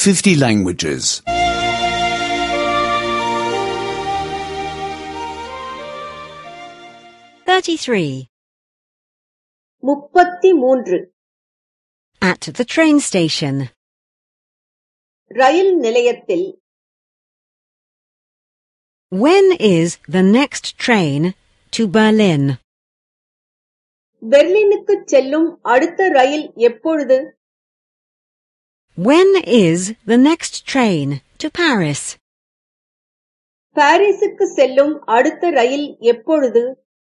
50 languages. 33. 33. At the train station. ரயில் நிலையத்தில். When is the next train to Berlin? பெர்லினுக்குச் செல்லும் அடுத்த ரயில் எப்பொழுது? When is the next train to Paris? பாரிஸுக்கு செல்லும் அடுத்த ரயில் எப்பொழுது?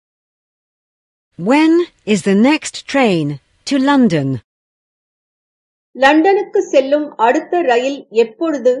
When is the next train to London? லண்டனுக்கு செல்லும் அடுத்த ரயில் எப்பொழுது?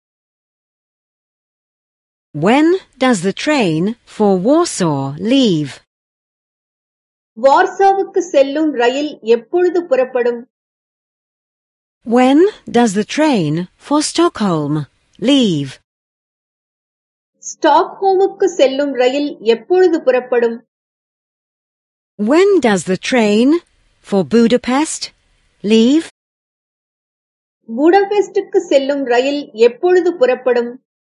When does the train for Warsaw leave? வார்சாவுக்கு செல்லும் ரயில் எப்பொழுது புறப்படும்? When does the train for Stockholm leave? ஸ்டாக்ஹோமுக்கு செல்லும் ரயில் எப்பொழுது புறப்படும்? When does the train for Budapest leave? புடாபெஸ்டுக்கு செல்லும் ரயில் எப்பொழுது புறப்படும்?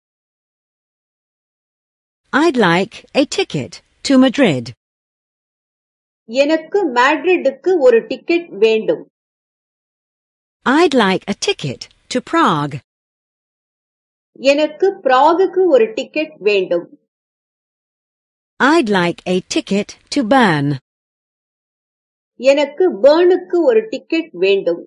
I'd like a ticket to Madrid. எனக்கு மேட்ரிட்டுக்கு ஒரு டிக்கெட் வேண்டும். I'd like a ticket to Prague. எனக்கு பிராகுக்கு ஒரு டிக்கெட் வேண்டும். I'd like a ticket to Bern. எனக்கு பெர்னுக்கு ஒரு டிக்கெட் வேண்டும்.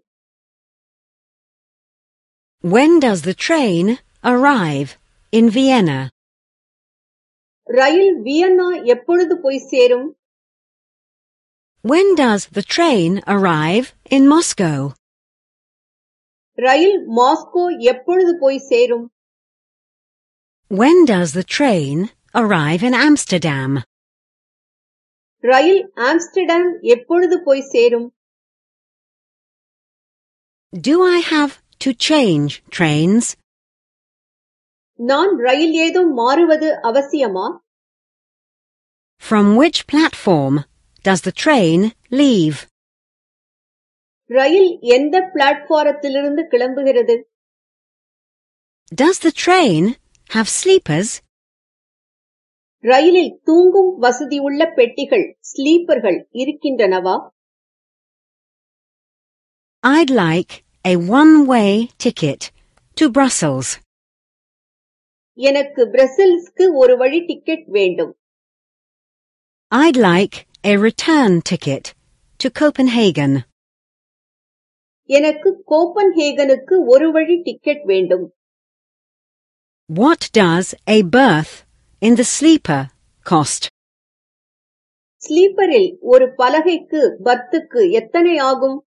When does the train arrive in Vienna? ரயில் வியன்னா எப்பொழுது போய் சேரும்? When does the train arrive in Moscow? ரயில் மாஸ்கோ எப்பொழுது போய் சேரும்? When does the train arrive in Amsterdam? ரயில் ஆம்ஸ்டர்டாம் எப்பொழுது போய் சேரும்? Do I have to change trains? நான் ரயில் ஏதும் மாறுவது அவசியமா? From which platform does the train leave? ரயில் எந்த பிளாட்பாரத்திலிருந்து கிளம்புகிறது? Does the train have sleepers? ரயிலில் தூங்கும் வசதியுள்ள பெட்டிகள் ஸ்லீப்பர்கள் இருக்கின்றனவா? I'd like a one-way ticket to Brussels. எனக்கு பிரசல்ஸ்க்கு ஒரு வழி டிக்கெட் வேண்டும். I'd like a return ticket to Copenhagen. எனக்கு கோப்பன்ஹேகனுக்கு ஒரு வழி டிக்கெட் வேண்டும். What does a berth in the sleeper cost? ஸ்லீப்பரில் ஒரு பலகைக்கு பர்த்துக்கு எத்தனை ஆகும்?